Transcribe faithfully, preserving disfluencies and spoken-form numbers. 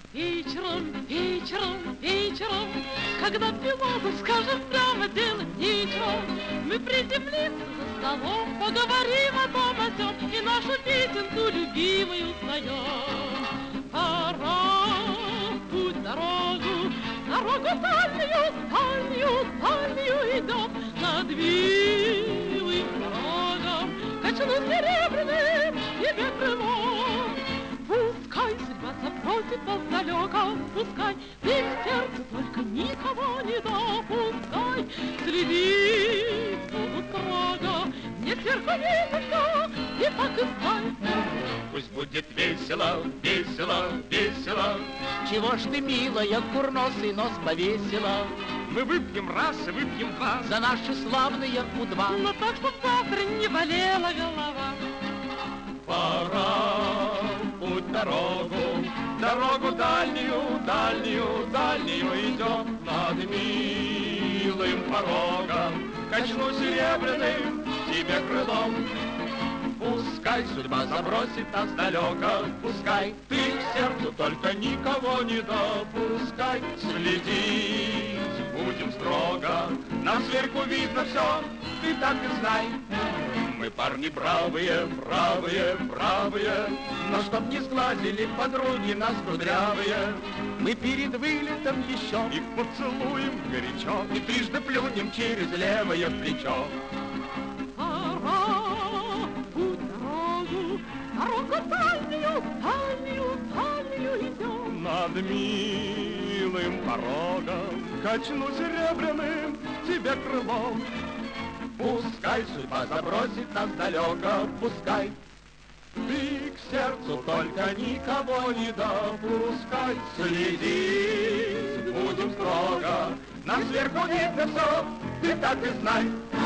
Вечером, вечером, вечером, когда пилоту скажем прямо делать нечего, мы приземлимся за столом, поговорим о том, о сём и нашу песенку любимую споем. Пора в путь, дорогу, дорогу дальнюю, дальнюю, дальнюю идем над милым порогом, качну серебряным тебе крылом. Пускай судьба запросит нас далеко, пускай ты к сердцу только никого не допускай. Следить буду строго, не сверху видно, и так и знай. Пусть будет весело, весело, весело. Чего ж ты, милая, курносый нос повесила? Мы выпьем раз и выпьем два за наши славные У-два. Но так, чтоб завтра не болела голова. Пора в путь, дорогу, дорогу дальнюю, дальнюю, дальнюю идем над милым порогом. Качну серебряным тебе крылом. Пускай судьба забросит нас далеко, пускай ты к сердцу только никого не допускай. Следить будем строго, нам сверху видно все, ты так и знай. Мы парни бравые, бравые, бравые, но чтоб не сглазили подруги нас кудрявые, мы перед вылетом еще их поцелуем горячо и трижды плюнем через левое плечо. Дорогу дальнюю, дальнюю, дальнюю идем над милым порогом, качну серебряным тебе крылом. Пускай судьба забросит нас далеко, пускай ты к сердцу только никого не допускай. Следить будем строго, нам сверху видно все, ты так и знай.